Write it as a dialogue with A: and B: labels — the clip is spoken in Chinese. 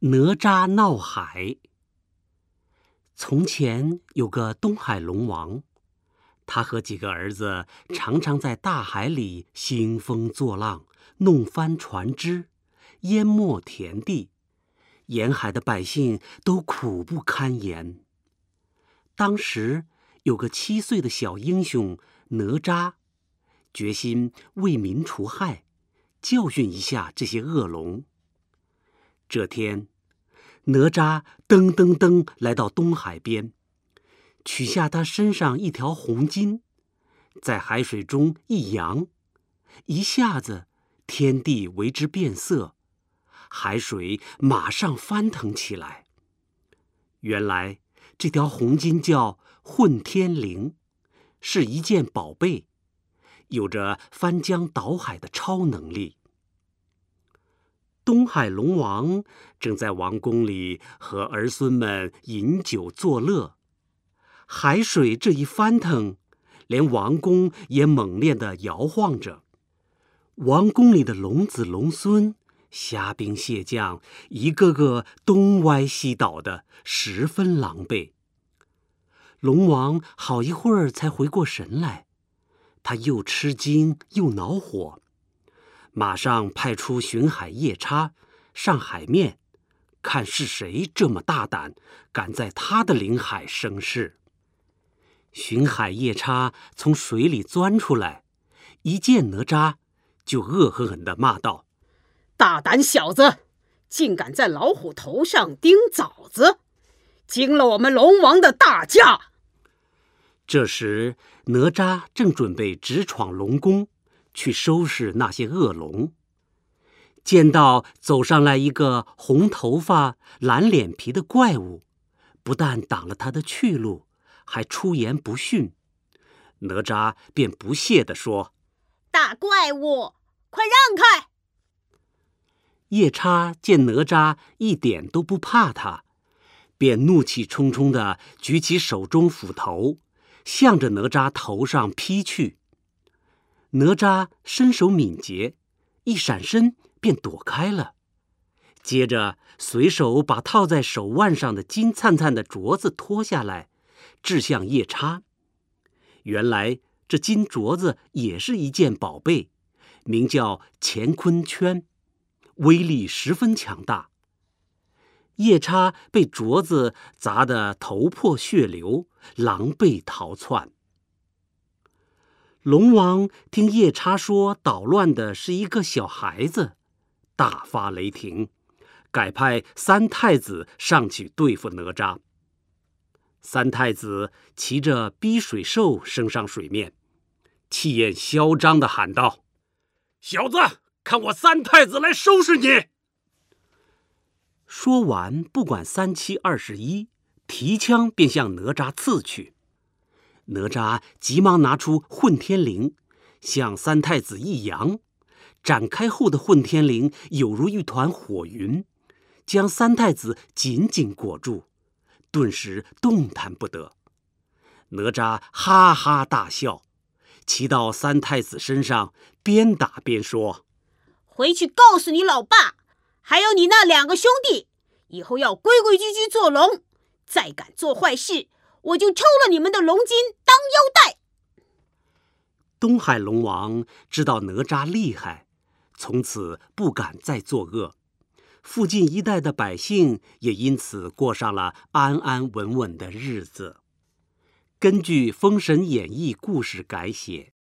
A: 哪吒闹海。从前有个东海龙王，他和几个儿子常常在大海里兴风作浪，弄翻船只，淹没田地，沿海的百姓都苦不堪言。当时有个7岁的小英雄哪吒，决心为民除害，教训一下这些恶龙。这天，哪吒噔噔噔来到东海边，取下他身上一条红巾，在海水中一扬，一下子天地为之变色，海水马上翻腾起来。原来这条红巾叫混天绫，是一件宝贝，有着翻江倒海的超能力。东海龙王正在王宫里和儿孙们饮酒作乐，海水这一翻腾，连王宫也猛烈地摇晃着。王宫里的龙子龙孙、虾兵蟹将，一个个东歪西倒的，十分狼狈。龙王好一会儿才回过神来，他又吃惊又恼火，马上派出巡海夜叉上海面，看是谁这么大胆，敢在他的领海生事。巡海夜叉从水里钻出来，一见哪吒，就恶狠狠地骂道：“
B: 大胆小子，竟敢在老虎头上钉枣子，惊了我们龙王的大驾！”
A: 这时，哪吒正准备直闯龙宫，去收拾那些恶龙。见到走上来一个红头发、蓝脸皮的怪物，不但挡了他的去路，还出言不逊。哪吒便不屑地说：“
C: 大怪物，快让开！”
A: 夜叉见哪吒一点都不怕他，便怒气冲冲地举起手中斧头，向着哪吒头上劈去。哪吒身手敏捷，一闪身便躲开了，接着随手把套在手腕上的金灿灿的镯子脱下来，掷向夜叉。原来这金镯子也是一件宝贝，名叫乾坤圈，威力十分强大。夜叉被镯子砸得头破血流，狼狈逃窜。龙王听夜叉说捣乱的是一个小孩子，大发雷霆，改派3太子上去对付哪吒。3太子骑着逼水兽升上水面，气焰嚣张地喊道：“小子，看我3太子来收拾你！”说完，不管3七21，提枪便向哪吒刺去。哪吒急忙拿出混天绫，向3太子一扬，展开后的混天绫有如一团火云，将3太子紧紧裹住，顿时动弹不得。哪吒哈哈大笑，骑到3太子身上，边打边说：“
C: 回去告诉你老爸，还有你那2个兄弟，以后要规规矩矩做龙，再敢做坏事，我就抽了你们的龙筋当腰带。”
A: 东海龙王知道哪吒厉害，从此不敢再作恶，附近一带的百姓也因此过上了安安稳稳的日子。根据《封神演义》故事改写。